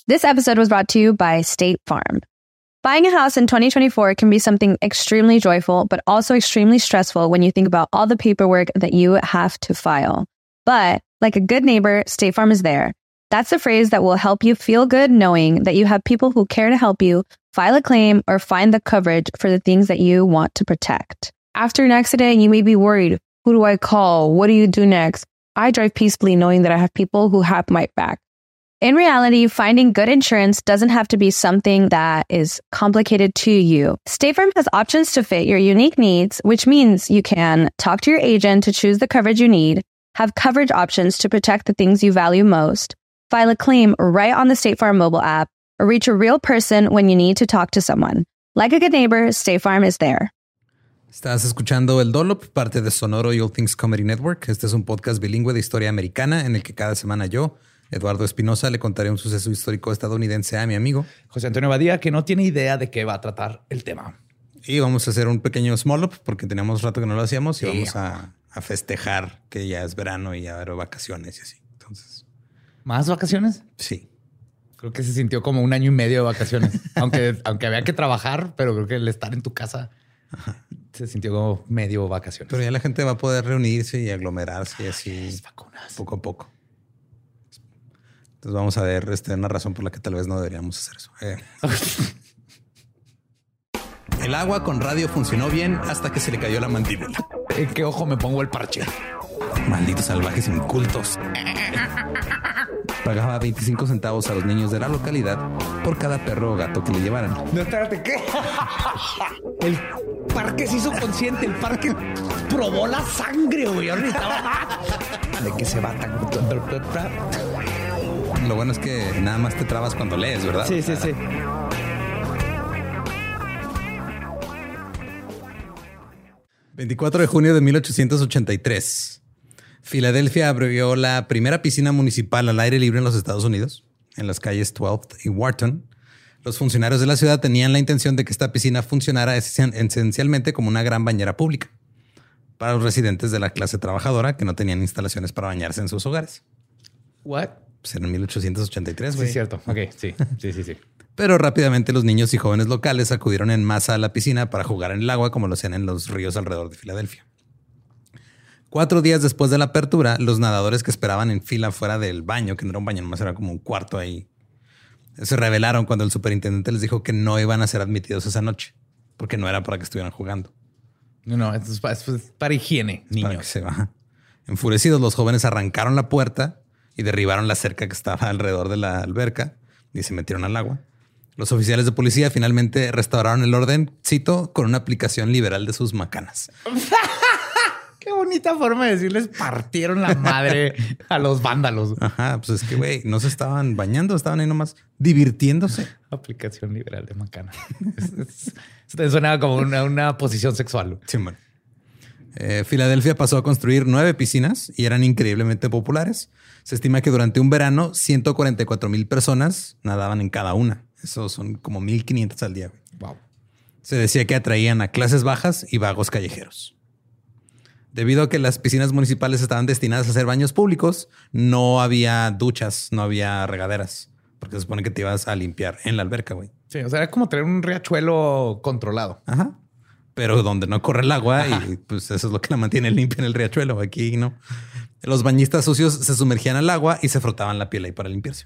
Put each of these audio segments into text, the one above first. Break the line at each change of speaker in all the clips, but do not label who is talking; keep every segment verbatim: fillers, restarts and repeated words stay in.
This episode was brought to you by State Farm. Buying a house in twenty twenty-four can be something extremely joyful, but also extremely stressful when you think about all the paperwork that you have to file. But like a good neighbor, State Farm is there. That's the phrase that will help you feel good knowing that you have people who care to help you file a claim or find the coverage for the things that you want to protect. After an accident, you may be worried. Who do I call? What do you do next? I drive peacefully knowing that I have people who have my back. In reality, finding good insurance doesn't have to be something that is complicated to you. State Farm has options to fit your unique needs, which means you can talk to your agent to choose the coverage you need, have coverage options to protect the things you value most, file a claim right on the State Farm mobile app, or reach a real person when you need to talk to someone. Like a good neighbor, State Farm is there.
Estás escuchando El Dollop, parte de Sonoro y All Things Comedy Network. Este es un podcast bilingüe de historia americana en el que cada semana yo, Eduardo Espinosa, le contaré un suceso histórico estadounidense a mi amigo
José Antonio Badía, que no tiene idea de qué va a tratar el tema.
Y vamos a hacer un pequeño small up porque teníamos rato que no lo hacíamos y
Sí.
vamos a, a festejar que ya es verano y ya habrá vacaciones y así. Entonces,
¿Más vacaciones?
sí.
Creo que se sintió como un año y medio de vacaciones. aunque, aunque había que trabajar, pero creo que el estar en tu casa Ajá. se sintió como medio vacaciones.
Pero ya la gente va a poder reunirse y aglomerarse y así
Las vacunas.
poco a poco. Entonces vamos a ver este, una razón por la que tal vez no deberíamos hacer eso. Eh. El agua con radio funcionó bien hasta que se le cayó la mandíbula.
¿En qué ojo me pongo el parche?
Malditos salvajes incultos. Pagaba veinticinco centavos a los niños de la localidad por cada perro o gato que le llevaran.
No, espérate, ¿qué? El parque se hizo consciente. El parque probó la sangre, güey. Ahorita de que se va tan...
Lo bueno es que nada más te trabas cuando lees, ¿verdad?
Sí, sí, sí.
veinticuatro de junio de mil ochocientos ochenta y tres. Filadelfia abrió la primera piscina municipal al aire libre en los Estados Unidos, en las calles twelfth y Wharton. Los funcionarios de la ciudad tenían la intención de que esta piscina funcionara esencialmente como una gran bañera pública para los residentes de la clase trabajadora que no tenían instalaciones para bañarse en sus hogares.
What?
Pues en mil ochocientos ochenta y tres, güey.
Sí, cierto. Ok, sí, sí, sí, sí.
Pero rápidamente los niños y jóvenes locales acudieron en masa a la piscina para jugar en el agua como lo hacían en los ríos alrededor de Filadelfia. Cuatro días después de la apertura, los nadadores que esperaban en fila fuera del baño, que no era un baño, nomás era como un cuarto ahí, se rebelaron cuando el superintendente les dijo que no iban a ser admitidos esa noche, porque no era para que estuvieran jugando.
No, no, esto es para, esto es para higiene,
Es
niños.
para que se baja. Enfurecidos, los jóvenes arrancaron la puerta y derribaron la cerca que estaba alrededor de la alberca y se metieron al agua. Los oficiales de policía finalmente restauraron el orden, cito, con una aplicación liberal de sus macanas.
Qué bonita forma de decirles partieron la madre a los vándalos.
Ajá, pues es que, güey, no se estaban bañando, estaban ahí nomás divirtiéndose.
Aplicación liberal de macana. es, es, es, suena como una, una posición sexual.
Sí, bueno. Eh, Filadelfia pasó a construir nueve piscinas y eran increíblemente populares. Se estima que durante un verano ciento cuarenta y cuatro mil personas nadaban en cada una. Eso son como mil quinientos al día.
Wow.
Se decía que atraían a clases bajas y vagos callejeros. Debido a que las piscinas municipales estaban destinadas a ser baños públicos, no había duchas, no había regaderas, porque se supone que te ibas a limpiar en la alberca, güey.
Sí, o sea, era como tener un riachuelo controlado.
Ajá. Pero donde no corre el agua. Ajá. Y pues eso es lo que la mantiene limpia en el riachuelo. Aquí no. Los bañistas sucios se sumergían al agua y se frotaban la piel ahí para limpiarse.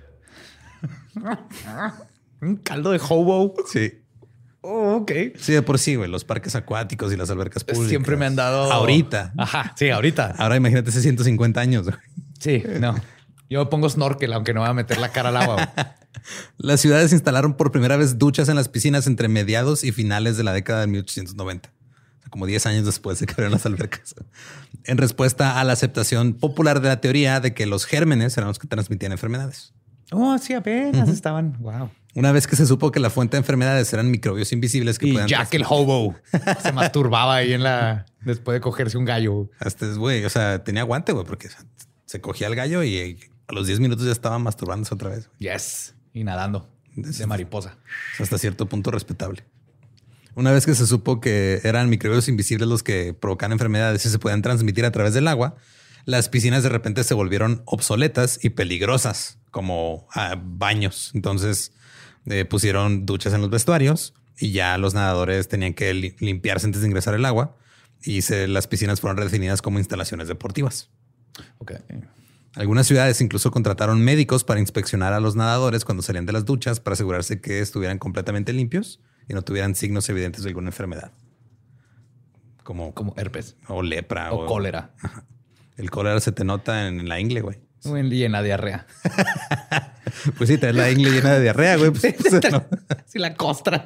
Un caldo de hobo.
Sí.
Oh, ok.
Sí, de por sí, güey. Los parques acuáticos y las albercas públicas.
Siempre me han dado...
Ahorita.
Ajá, sí, ahorita.
Ahora imagínate hace ciento cincuenta años. Güey.
Sí, no. Yo pongo snorkel, aunque no voy a meter la cara al agua. Güey.
Las ciudades instalaron por primera vez duchas en las piscinas entre mediados y finales de la década de mil ochocientos noventa. O sea, como diez años después de que abrieron las albercas. En respuesta a la aceptación popular de la teoría de que los gérmenes eran los que transmitían enfermedades.
Oh, sí, apenas uh-huh. estaban. Wow.
Una vez que se supo que la fuente de enfermedades eran microbios invisibles que
y
pueden...
Jack el hobo se masturbaba ahí en la... después de cogerse un gallo.
Hasta es, güey, o sea, tenía aguante, güey, porque se cogía el gallo y a los diez minutos ya estaba masturbándose otra vez.
Güey. Yes. Y nadando de mariposa.
Hasta cierto punto respetable. Una vez que se supo que eran microbios invisibles los que provocan enfermedades y se podían transmitir a través del agua, las piscinas de repente se volvieron obsoletas y peligrosas como uh, baños. Entonces eh, pusieron duchas en los vestuarios y ya los nadadores tenían que li- limpiarse antes de ingresar al agua y se, las piscinas fueron redefinidas como instalaciones deportivas.
Ok.
Algunas ciudades incluso contrataron médicos para inspeccionar a los nadadores cuando salían de las duchas para asegurarse que estuvieran completamente limpios y no tuvieran signos evidentes de alguna enfermedad. Como,
Como herpes.
O lepra.
O, o cólera.
Ajá. El cólera se te nota en la ingle, güey.
Y en la diarrea.
Pues sí, te ves la ingle llena de diarrea, güey. Pues, pues, no.
Sí, la costra.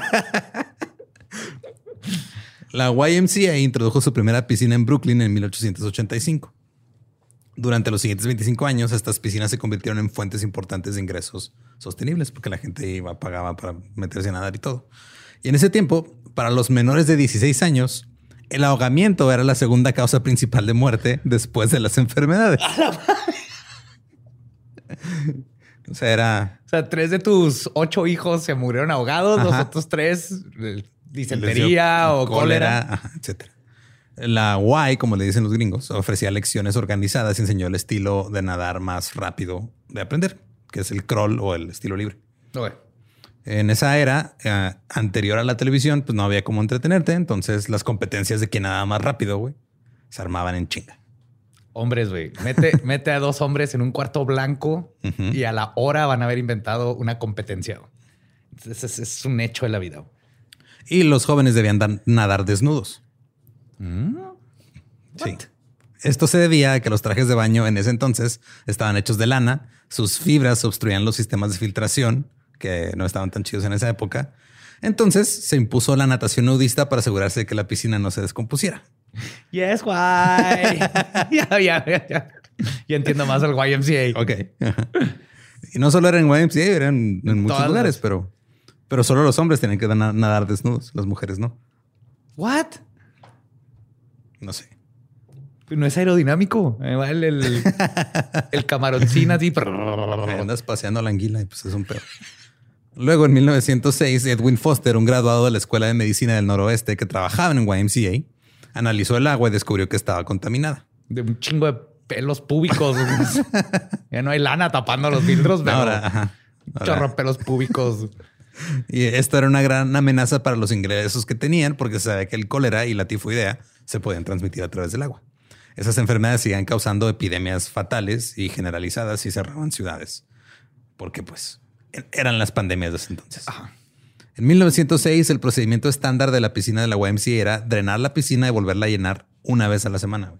La Y M C A introdujo su primera piscina en Brooklyn en mil ochocientos ochenta y cinco. Durante los siguientes veinticinco años, estas piscinas se convirtieron en fuentes importantes de ingresos sostenibles porque la gente iba, pagaba para meterse a nadar y todo. Y en ese tiempo, para los menores de dieciséis años, el ahogamiento era la segunda causa principal de muerte después de las enfermedades. ¡A la madre! O sea, era...
O sea, tres de tus ocho hijos se murieron ahogados, ajá. Los otros tres, disentería o cólera, cólera
ajá, etcétera. La Y, como le dicen los gringos, ofrecía lecciones organizadas y enseñó el estilo de nadar más rápido de aprender, que es el crawl o el estilo libre.
Okay.
En esa era eh, anterior a la televisión, pues no había cómo entretenerte. Entonces las competencias de quién nadaba más rápido, güey, se armaban en chinga.
Hombres, güey. Mete, mete a dos hombres en un cuarto blanco uh-huh. y a la hora van a haber inventado una competencia. Es, es, es un hecho de la vida.
Y los jóvenes debían dan, nadar desnudos.
¿Mm?
Sí. Esto se debía a que los trajes de baño en ese entonces estaban hechos de lana. Sus fibras obstruían los sistemas de filtración que no estaban tan chidos en esa época. Entonces se impuso la natación nudista para asegurarse de que la piscina no se descompusiera.
Yes, why? ya, ya, ya, ya. Ya entiendo más el Y M C A.
Ok. Y no solo era en Y M C A, eran en, en muchos Todas lugares, las... pero, pero solo los hombres tenían que nadar desnudos, las mujeres no.
What?
No sé.
No es aerodinámico. El, el, el camaroncín así.
Andas paseando a la anguila y pues es un pedo. Luego, en mil novecientos seis, Edwin Foster, un graduado de la Escuela de Medicina del Noroeste que trabajaba en Y M C A, analizó el agua y descubrió que estaba contaminada.
De un chingo de pelos púbicos. Ya no hay lana tapando los filtros, pero
ahora, ajá, ahora.
Chorro de pelos púbicos.
Y esto era una gran amenaza para los ingresos que tenían porque se sabía que el cólera y la tifoidea se podían transmitir a través del agua. Esas enfermedades seguían causando epidemias fatales y generalizadas y cerraban ciudades. Porque pues eran las pandemias de ese entonces. Ajá. En mil novecientos seis, el procedimiento estándar de la piscina de la Y M C A era drenar la piscina y volverla a llenar una vez a la semana.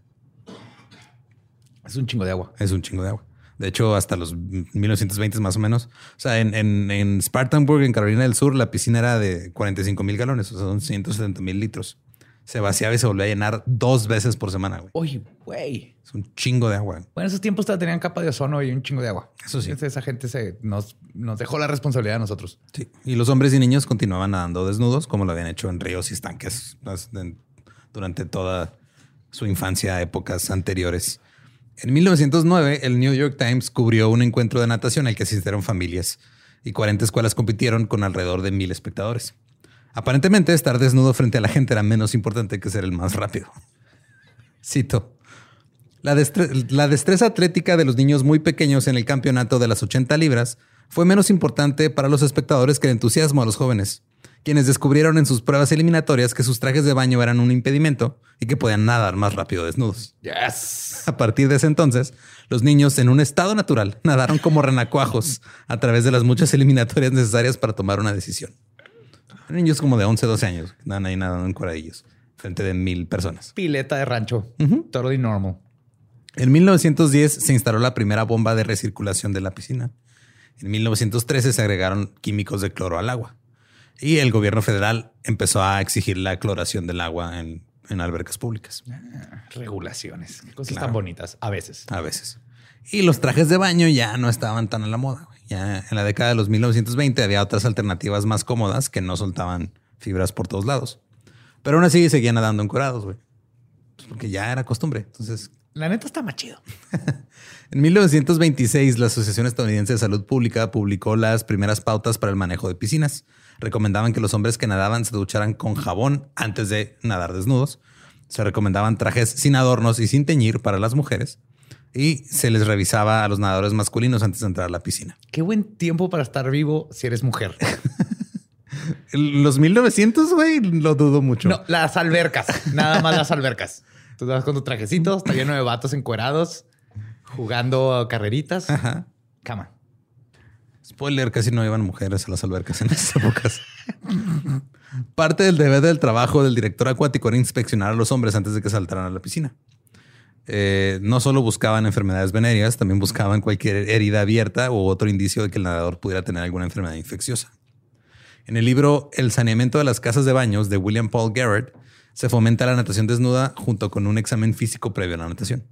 Es un chingo de agua.
Es un chingo de agua. De hecho, hasta los mil novecientos veinte más o menos. O sea, en, en, en Spartanburg, en Carolina del Sur, la piscina era de cuarenta y cinco mil galones. O sea, son ciento setenta mil litros. Se vaciaba y se volvía a llenar dos veces por semana, güey.
Oye, güey.
Es un chingo de agua.
Bueno, en esos tiempos tenían capa de ozono y un chingo de agua.
Eso sí.
Esa gente se nos, nos dejó la responsabilidad a nosotros.
Sí. Y los hombres y niños continuaban nadando desnudos, como lo habían hecho en ríos y estanques durante toda su infancia, épocas anteriores. En mil novecientos nueve, el New York Times cubrió un encuentro de natación al que asistieron familias y cuarenta escuelas compitieron con alrededor de mil espectadores. Aparentemente, estar desnudo frente a la gente era menos importante que ser el más rápido. Cito. La, destre- la destreza atlética de los niños muy pequeños en el campeonato de las ochenta libras fue menos importante para los espectadores que el entusiasmo a los jóvenes, quienes descubrieron en sus pruebas eliminatorias que sus trajes de baño eran un impedimento y que podían nadar más rápido desnudos.
Yes.
A partir de ese entonces, los niños en un estado natural nadaron como renacuajos a través de las muchas eliminatorias necesarias para tomar una decisión. Niños como de once, doce años, andan ahí nadando en cuadrillos frente de mil personas.
Pileta de rancho.
Uh-huh.
Totally normal.
En mil novecientos diez se instaló la primera bomba de recirculación de la piscina. En mil novecientos trece se agregaron químicos de cloro al agua. Y el gobierno federal empezó a exigir la cloración del agua en, en albercas públicas.
Ah, regulaciones. Cosas
claro.
Tan bonitas. A veces.
A veces. Y los trajes de baño ya no estaban tan a la moda. Ya en la década de los mil novecientos veinte había otras alternativas más cómodas que no soltaban fibras por todos lados. Pero aún así seguían nadando encuerados, güey. Pues porque ya era costumbre. Entonces,
la neta está más chido.
En mil novecientos veintiséis, la Asociación Estadounidense de Salud Pública publicó las primeras pautas para el manejo de piscinas. Recomendaban que los hombres que nadaban se ducharan con jabón antes de nadar desnudos. Se recomendaban trajes sin adornos y sin teñir para las mujeres. Y se les revisaba a los nadadores masculinos antes de entrar a la piscina.
Qué buen tiempo para estar vivo si eres mujer.
Los mil novecientos, güey, lo dudo mucho.
No, las albercas. Nada más las albercas. Tú vas con tu trajecito, está lleno de vatos encuerados, jugando carreritas.
Ajá.
Cama.
Spoiler, casi no iban mujeres a las albercas en esas épocas. Parte del deber del trabajo del director acuático era inspeccionar a los hombres antes de que saltaran a la piscina. Eh, no solo buscaban enfermedades venéreas, también buscaban cualquier herida abierta u otro indicio de que el nadador pudiera tener alguna enfermedad infecciosa. En el libro El saneamiento de las casas de baños de William Paul Garrett se fomenta la natación desnuda junto con un examen físico previo a la natación.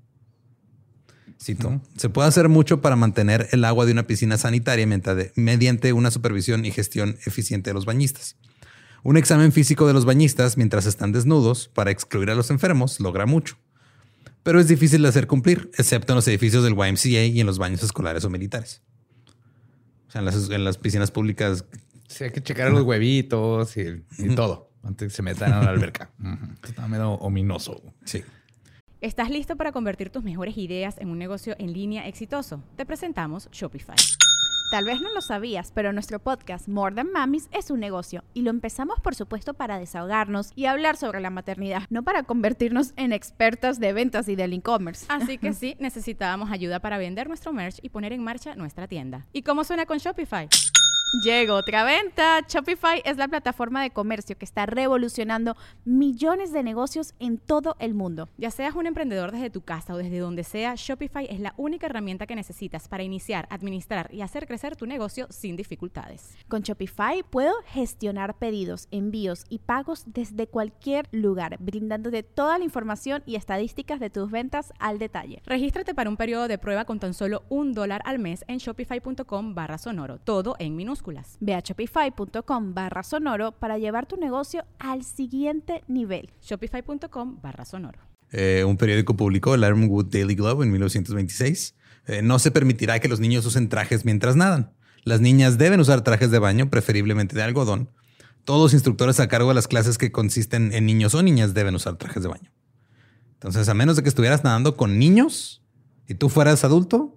Cito, uh-huh. Se puede hacer mucho para mantener el agua de una piscina sanitaria mediante una supervisión y gestión eficiente de los bañistas. Un examen físico de los bañistas mientras están desnudos para excluir a los enfermos logra mucho. Pero es difícil de hacer cumplir, excepto en los edificios del Y M C A y en los baños escolares o militares. O sea, en las, en las piscinas públicas.
Sí, hay que checar los huevitos y, y uh-huh. todo antes que se metan a la alberca. Uh-huh. Está medio ominoso.
Sí.
¿Estás listo para convertir tus mejores ideas en un negocio en línea exitoso? Te presentamos Shopify.
Tal vez no lo sabías, pero nuestro podcast More Than Mamis es un negocio y lo empezamos por supuesto para desahogarnos y hablar sobre la maternidad, no para convertirnos en expertas de ventas y del e-commerce.
Así que sí, necesitábamos ayuda para vender nuestro merch y poner en marcha nuestra tienda. ¿Y cómo suena con Shopify?
Llegó otra venta. Shopify es la plataforma de comercio que está revolucionando millones de negocios en todo el mundo.
Ya seas un emprendedor desde tu casa o desde donde sea, Shopify es la única herramienta que necesitas para iniciar, administrar y hacer crecer tu negocio sin dificultades.
Con Shopify puedo gestionar pedidos, envíos y pagos desde cualquier lugar, brindándote toda la información y estadísticas de tus ventas al detalle.
Regístrate para un periodo de prueba con tan solo un dólar al mes en shopify.com barra sonoro, todo en minúsculas.
Ve a shopify.com barra sonoro para llevar tu negocio al siguiente nivel.
Shopify.com barra sonoro.
Eh, un periódico publicó, el Ironwood Daily Globe, en mil novecientos veintiséis. Eh, no se permitirá que los niños usen trajes mientras nadan. Las niñas deben usar trajes de baño, preferiblemente de algodón. Todos los instructores a cargo de las clases que consisten en niños o niñas deben usar trajes de baño. Entonces, a menos de que estuvieras nadando con niños y tú fueras adulto,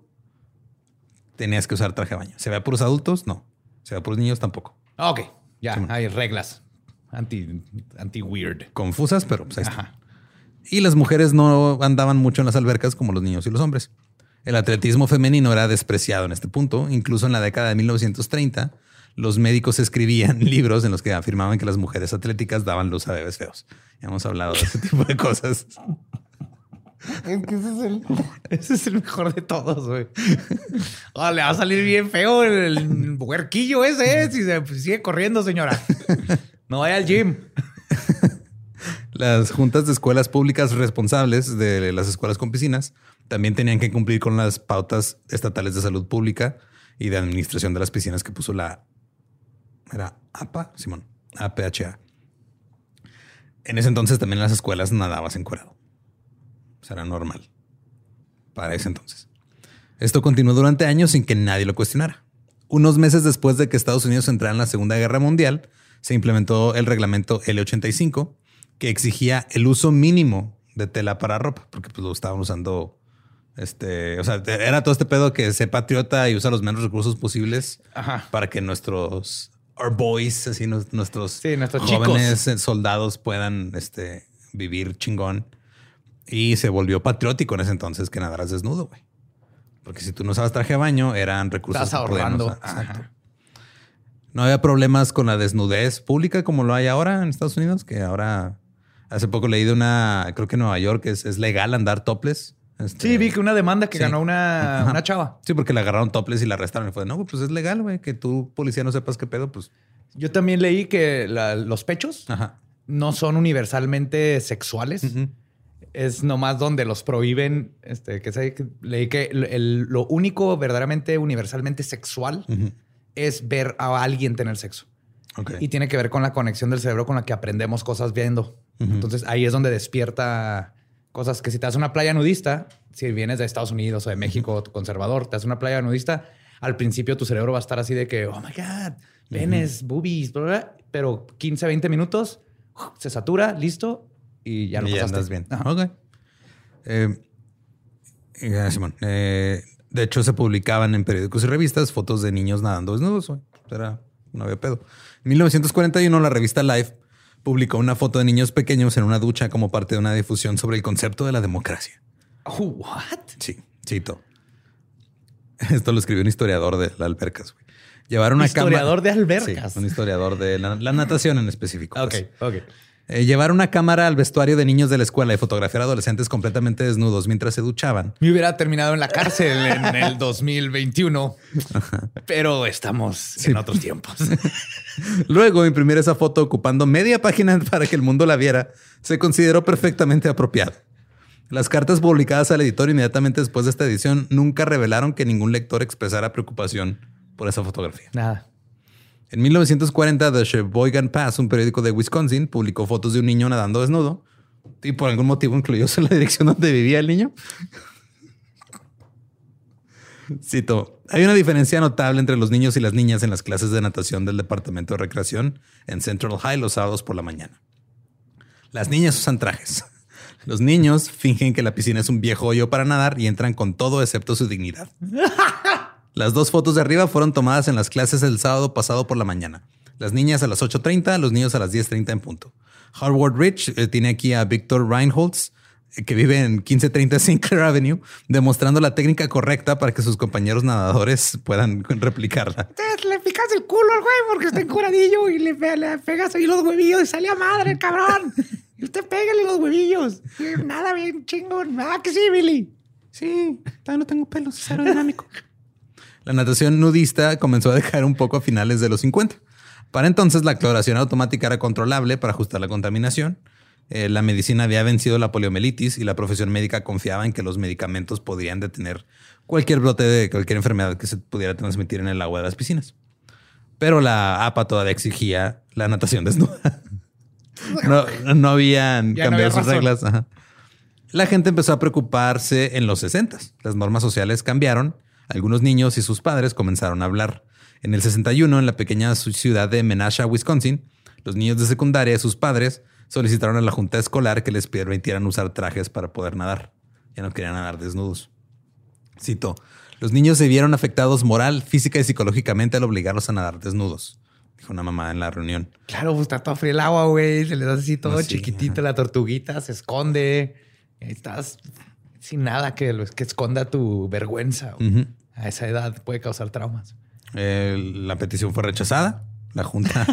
tenías que usar traje de baño. ¿Se ve a puros adultos? No. O sea, por los niños tampoco.
Ok, ya,
Sí.
hay reglas anti, anti-weird.
Confusas, pero pues ahí está. Y las mujeres no andaban mucho en las albercas como los niños y los hombres. El atletismo femenino era despreciado en este punto. Incluso en la década de mil novecientos treinta, los médicos escribían libros en los que afirmaban que las mujeres atléticas daban luz a bebés feos. Ya hemos hablado de ese tipo de cosas.
Es que ese es el, ese es el mejor de todos, güey. Oh, le va a salir bien feo el, el huerquillo ese, ¿eh? Si se sigue corriendo, señora. No vaya al gym.
Las juntas de escuelas públicas responsables de las escuelas con piscinas también tenían que cumplir con las pautas estatales de salud pública y de administración de las piscinas que puso la... Era A P A, Simón, A P H A. En ese entonces también en las escuelas nadabas encuerado. O sea, era normal para ese entonces. Esto continuó durante años sin que nadie lo cuestionara. Unos meses después de que Estados Unidos entrara en la Segunda Guerra Mundial, se implementó el reglamento L ochenta y cinco, que exigía el uso mínimo de tela para ropa, porque pues lo estaban usando. Este, o sea, era todo este pedo que sé patriota y usa los menos recursos posibles. Ajá. Para que nuestros our boys, así nuestros,
sí, nuestros
jóvenes
chicos.
soldados puedan este, vivir chingón. Y se volvió patriótico en ese entonces que nadaras desnudo, güey. Porque si tú no usabas traje de baño, eran recursos.
Estás ahorrando.
Exacto. No había problemas con la desnudez pública como lo hay ahora en Estados Unidos, que ahora hace poco leí de una, creo que en Nueva York es, es legal andar topless. Este,
sí, vi que una demanda que
sí.
ganó una, una chava.
Sí, porque la agarraron topless y la arrestaron. Y fue, no, pues es legal, güey, que tú, policía, no sepas qué pedo, pues.
Yo también leí que la, los pechos Ajá. no son universalmente sexuales. Uh-huh. Es nomás donde los prohíben. Este, que sé, que leí que el, el, lo único verdaderamente universalmente sexual uh-huh. es ver a alguien tener sexo. Okay. Y tiene que ver con la conexión del cerebro con la que aprendemos cosas viendo. Uh-huh. Entonces ahí es donde despierta cosas que si te das una playa nudista, si vienes de Estados Unidos o de México, uh-huh. conservador, te das una playa nudista, al principio tu cerebro va a estar así de que, oh my God, penes, uh-huh. boobies, bla, bla, pero quince, veinte minutos se satura, listo. y ya lo
y ya
pasaste.
andas bien.
Ajá.
Ok. Eh, eh, Simón, eh, de hecho, se publicaban en periódicos y revistas fotos de niños nadando desnudos. Güey. Era, no había pedo. En mil novecientos cuarenta y uno, la revista Life publicó una foto de niños pequeños en una ducha como parte de una difusión sobre el concepto de la democracia.
Oh, what?
Sí, cito. Esto lo escribió un historiador de las albercas. Güey. Llevar una
Historiador
cámara...
de albercas.
Sí, un historiador de la, la natación en específico.
Ok,
Pues.
ok.
Eh, llevar una cámara al vestuario de niños de la escuela y fotografiar a adolescentes completamente desnudos mientras se duchaban.
Me hubiera terminado en la cárcel en el dos mil veintiuno, pero estamos
Sí.
en otros tiempos.
Luego, imprimir esa foto ocupando media página para que el mundo la viera se consideró perfectamente apropiado. Las cartas publicadas al editor inmediatamente después de esta edición nunca revelaron que ningún lector expresara preocupación por esa fotografía.
Nada.
En mil novecientos cuarenta, The Sheboygan Pass, un periódico de Wisconsin, publicó fotos de un niño nadando desnudo y por algún motivo incluyó la dirección donde vivía el niño. Cito, hay una diferencia notable entre los niños y las niñas en las clases de natación del Departamento de Recreación en Central High los sábados por la mañana. Las niñas usan trajes. Los niños fingen que la piscina es un viejo hoyo para nadar y entran con todo excepto su dignidad. Las dos fotos de arriba fueron tomadas en las clases el sábado pasado por la mañana. Las niñas a las ocho treinta, los niños a las diez treinta en punto. Harvard Rich eh, tiene aquí a Victor Reinholtz, eh, que vive en quince treinta Sinclair Avenue, demostrando la técnica correcta para que sus compañeros nadadores puedan replicarla.
Le picas el culo al güey porque está encuradillo y le, le pegas ahí los huevillos y sale a madre el cabrón. Y usted pégale los huevillos. Nada bien chingón. Ah, que sí, Billy.
Sí, todavía no tengo pelos, es aerodinámico. La natación nudista comenzó a decaer un poco a finales de los cincuenta. Para entonces, la cloración automática era controlable para ajustar la contaminación. Eh, la medicina había vencido la poliomielitis y la profesión médica confiaba en que los medicamentos podían detener cualquier brote de cualquier enfermedad que se pudiera transmitir en el agua de las piscinas. Pero la A P A todavía exigía la natación desnuda. No, no habían
Ya no
cambiado
había
sus
razón.
reglas. Ajá. La gente empezó a preocuparse en los sesentas. Las normas sociales cambiaron. Algunos niños y sus padres comenzaron a hablar. En el sesenta y uno, en la pequeña ciudad de Menasha, Wisconsin, los niños de secundaria y sus padres solicitaron a la junta escolar que les permitieran usar trajes para poder nadar. Ya no querían nadar desnudos. Cito, los niños se vieron afectados moral, física y psicológicamente al obligarlos a nadar desnudos, dijo una mamá en la reunión.
Claro, pues está todo frío el agua, güey. Se les hace así todo
No, sí,
chiquitito.
ajá.
La tortuguita se esconde. Ahí estás sin nada que, lo- que esconda tu vergüenza. güey.
Ujú.
A esa edad puede causar traumas.
Eh, la petición fue rechazada. La junta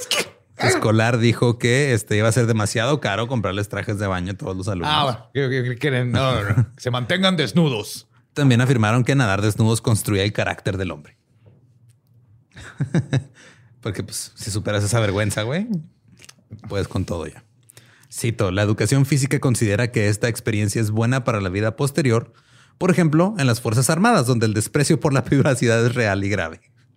escolar dijo que este iba a ser demasiado caro comprarles trajes de baño a todos los alumnos.
Ah, bueno. Que- que- que quieren- no, no, no. Se mantengan desnudos.
También afirmaron que nadar desnudos construía el carácter del hombre. Porque pues si superas esa vergüenza, güey, puedes con todo ya. Cito, la educación física considera que esta experiencia es buena para la vida posterior. Por ejemplo, en las Fuerzas Armadas, donde el desprecio por la privacidad es real y grave.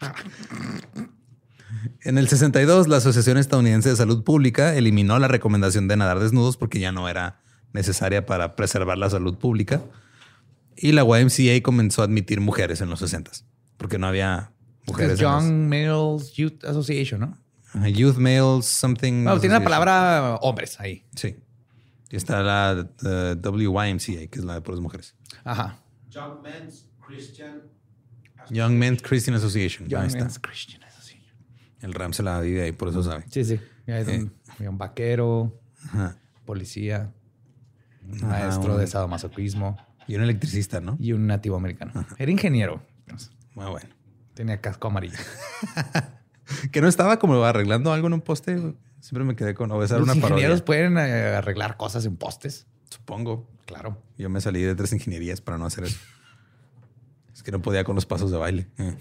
En el sesenta y dos, la Asociación Estadounidense de Salud Pública eliminó la recomendación de nadar desnudos porque ya no era necesaria para preservar la salud pública. Y la Y M C A comenzó a admitir mujeres en los sesentas porque no había mujeres. en las-
Young Males Youth Association, ¿no?
Ajá, Youth Males Something.
Bueno, tiene la
Association.
palabra hombres ahí.
Sí. Y está la eh, W Y M C A, que es la de puras mujeres.
Ajá.
Young Men's Christian
Young Men's Christian Association.
Young
Ahí está.
Men's Christian Association.
El Ram se la vive ahí, por eso sabe.
Sí, sí. Ya es un, había un vaquero,
Ajá.
policía, un
Ajá,
maestro
un-
de sadomasoquismo
Y un electricista, ¿no?
y un nativo americano. Era ingeniero.
Muy bueno.
Tenía casco amarillo.
Que no estaba como arreglando algo en un poste. Siempre me quedé con... O esa era
Los
una
ingenieros
parodia.
pueden eh, arreglar cosas en postes.
Supongo.
Claro.
Yo me salí de tres ingenierías para no hacer eso. Es que no podía con los pasos de baile. Eh.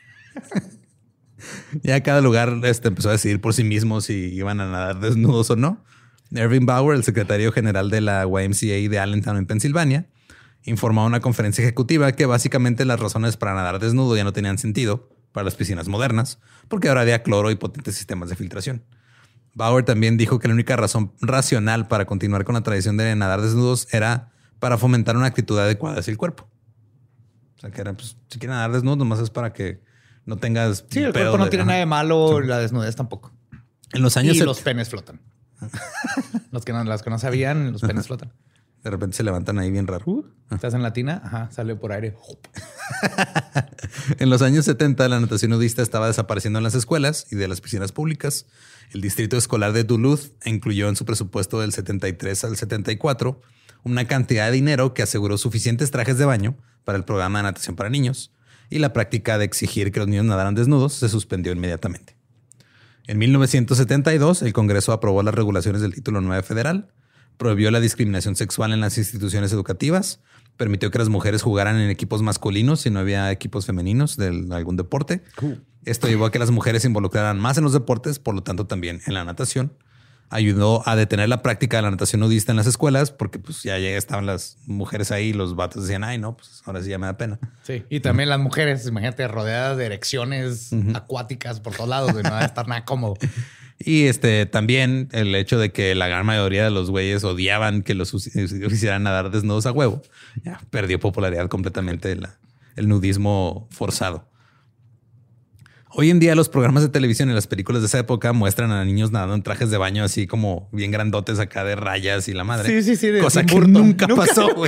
Ya cada lugar este, empezó a decidir por sí mismo si iban a nadar desnudos o no. Irving Bauer, el secretario general de la Y M C A de Allentown en Pensilvania, informó a una conferencia ejecutiva que básicamente las razones para nadar desnudo ya no tenían sentido para las piscinas modernas, porque ahora había cloro y potentes sistemas de filtración. Bauer también dijo que la única razón racional para continuar con la tradición de nadar desnudos era para fomentar una actitud adecuada hacia el cuerpo. O sea, que era, pues, si quieres nadar desnudo, nomás es para que no tengas...
Sí, el
pedo
cuerpo no
de-
tiene
Ajá.
nada de malo, la desnudez tampoco.
En los años...
Y
set-
los penes flotan. Los que no, las que no sabían, los penes flotan.
De repente se levantan ahí bien raro.
Uh, estás en la tina, ajá, sale por aire.
En los años setenta, la natación nudista estaba desapareciendo en las escuelas y de las piscinas públicas. El distrito escolar de Duluth incluyó en su presupuesto del setenta y tres al setenta y cuatro una cantidad de dinero que aseguró suficientes trajes de baño para el programa de natación para niños, y la práctica de exigir que los niños nadaran desnudos se suspendió inmediatamente. En mil novecientos setenta y dos, el Congreso aprobó las regulaciones del Título nueve federal, prohibió la discriminación sexual en las instituciones educativas, permitió que las mujeres jugaran en equipos masculinos si no había equipos femeninos de algún deporte. Cool. Esto llevó a que las mujeres se involucraran más en los deportes, por lo tanto también en la natación. Ayudó a detener la práctica de la natación nudista en las escuelas porque pues ya, ya estaban las mujeres ahí y los vatos decían, ay, no, pues ahora sí ya me da pena.
Sí, y también las mujeres, imagínate, rodeadas de erecciones uh-huh. acuáticas por todos lados, de no va a estar nada cómodo.
Y este también el hecho de que la gran mayoría de los güeyes odiaban que los hicieran nadar desnudos a huevo. Ya perdió popularidad completamente la, el nudismo forzado. Hoy en día los programas de televisión y las películas de esa época muestran a niños nadando en trajes de baño así como bien grandotes acá de rayas y la madre.
Sí, sí, sí. De
cosa que nunca, nunca pasó, güey.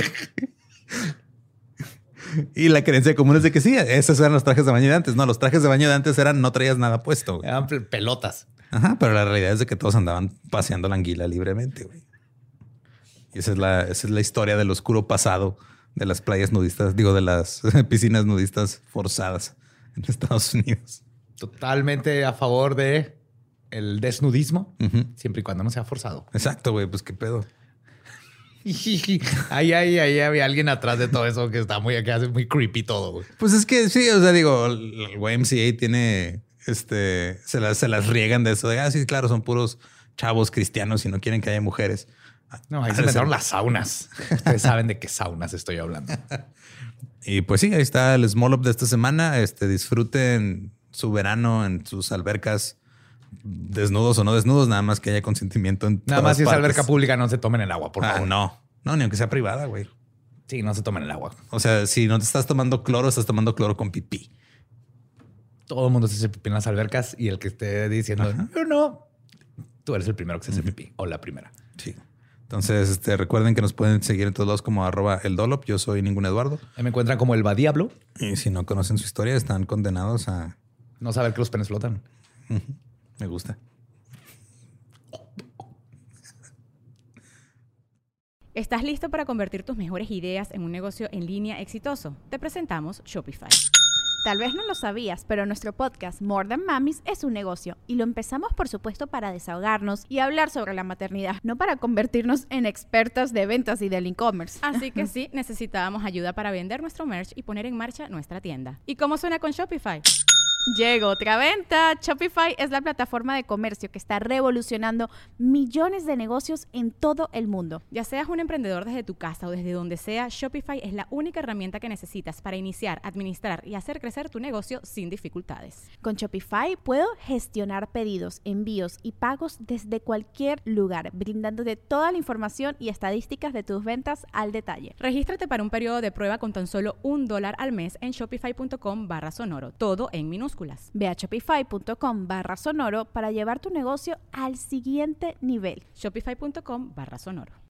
Y la creencia común es de que sí, esos eran los trajes de baño de antes. No, los trajes de baño de antes eran no traías nada puesto, güey.
Eran pelotas.
Ajá, pero la realidad es de que todos andaban paseando la anguila libremente, güey. Y esa es la, esa es la historia del oscuro pasado de las playas nudistas, digo, de las piscinas nudistas forzadas en Estados Unidos.
Totalmente a favor de el desnudismo, uh-huh. siempre y cuando no sea forzado.
Exacto, güey. Pues qué pedo.
ahí, ahí, ahí había alguien atrás de todo eso que está muy, que hace muy creepy todo, güey.
Pues es que sí, o sea, digo, el Y M C A tiene, este, se las, se las riegan de eso de, ah, sí, claro, son puros chavos cristianos y no quieren que haya mujeres.
No, ahí se metieron las saunas. Ustedes saben de qué saunas estoy hablando.
Y pues sí, ahí está el Small Up de esta semana. Este, disfruten su verano en sus albercas, desnudos o no desnudos, nada más que haya consentimiento en
Nada más si es alberca pública, no se tomen el agua, por
ah,
favor.
No, no, ni aunque sea privada, güey.
Sí, no se tomen el agua.
O sea, si no te estás tomando cloro, estás tomando cloro con pipí.
Todo el mundo se hace pipí en las albercas y el que esté diciendo, yo no, tú eres el primero que se hace uh-huh. pipí o la primera.
Sí. Entonces, este, recuerden que nos pueden seguir en todos lados como arroba el Dolop. Yo soy Ningún Eduardo.
Ahí me encuentran como el Badiablo.
Y si no conocen su historia, están condenados a
no saber que los penes flotan.
Uh-huh. Me gusta.
¿Estás listo para convertir tus mejores ideas en un negocio en línea exitoso? Te presentamos Shopify.
Tal vez no lo sabías, pero nuestro podcast More Than Mamis es un negocio y lo empezamos por supuesto para desahogarnos y hablar sobre la maternidad, no para convertirnos en expertas de ventas y del e-commerce.
Así que sí, necesitábamos ayuda para vender nuestro merch y poner en marcha nuestra tienda. ¿Y cómo suena con Shopify?
Llegó otra venta. Shopify es la plataforma de comercio que está revolucionando millones de negocios en todo el mundo.
Ya seas un emprendedor desde tu casa o desde donde sea, Shopify es la única herramienta que necesitas para iniciar, administrar y hacer crecer tu negocio sin dificultades.
Con Shopify puedo gestionar pedidos, envíos y pagos desde cualquier lugar, brindándote toda la información y estadísticas de tus ventas al detalle.
Regístrate para un periodo de prueba con tan solo un dólar al mes en shopify.com barra sonoro, todo en minúsculas.
Ve a shopify.com barra sonoro para llevar tu negocio al siguiente nivel.
Shopify.com barra sonoro.